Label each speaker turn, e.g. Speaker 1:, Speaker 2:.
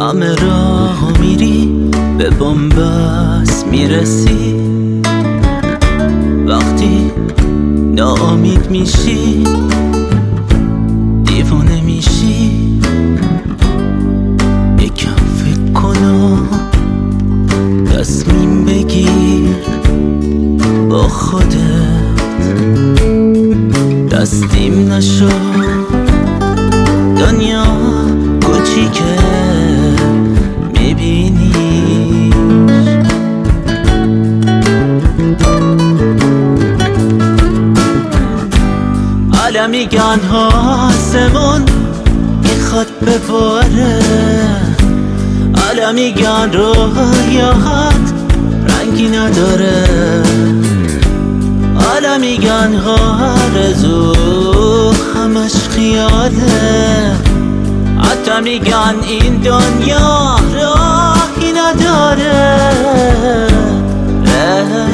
Speaker 1: همه راه میری به بنبست میرسی، وقتی ناامید میشی دیوانه میشی. یکم فکر کن و تصمیم بگیر با خودت، دستیم نشو دنیا کوچیکه میبینیش. حالا میگن آسمون میخواد بباره، حالا میگن رویات رنگی نداره، حالا میگن آرزو همش خیاله، حتی میگن این دنیا راهی نداره.